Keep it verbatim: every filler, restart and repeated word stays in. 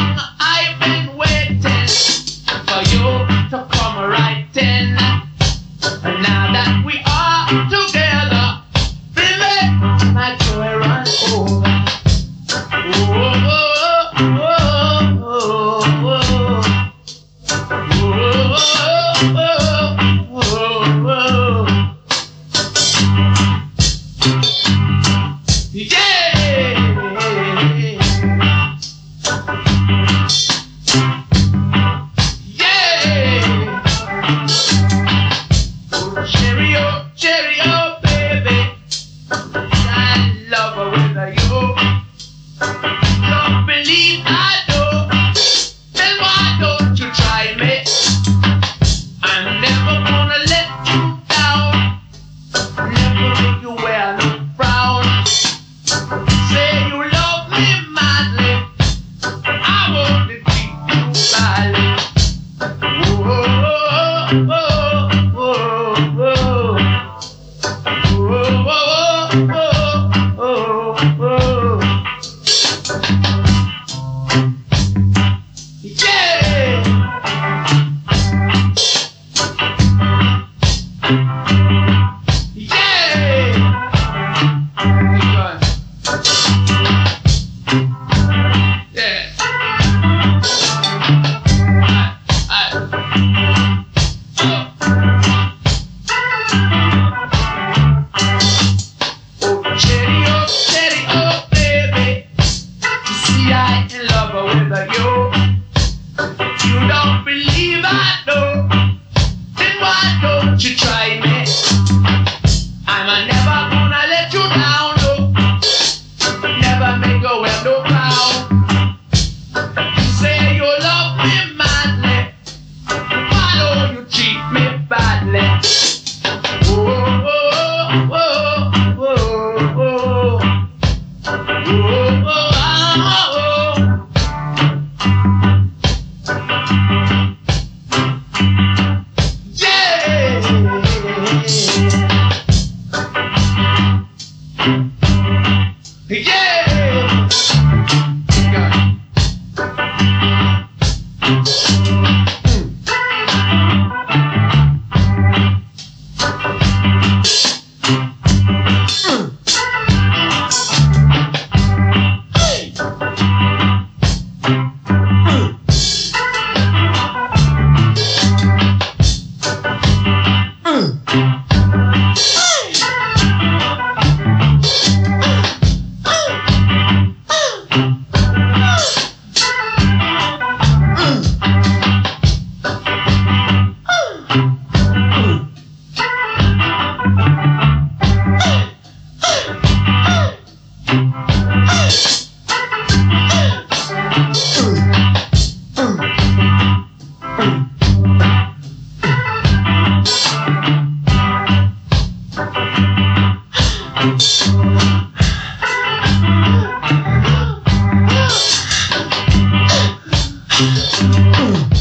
long I've been waiting for you to come right in. And now that we are together, baby, my joy run over. Oh, oh, oh, oh, oh, oh, oh, oh, yeah. Cherry, oh, cherry, oh, baby, I love her with you. Don't believe I do, then why don't you try me? I'm never gonna let you down, never make you wear no frown. Say you love me madly, I want to keep you badly. Oh, oh, oh, oh. You don't believe I know, then why don't you try me? I'm a never gonna let you down, no, never make you wear no crown. You say you love me madly, why don't you treat me badly? Oh, oh, oh, oh, oh, oh, oh, oh, oh. Yeah! Mm.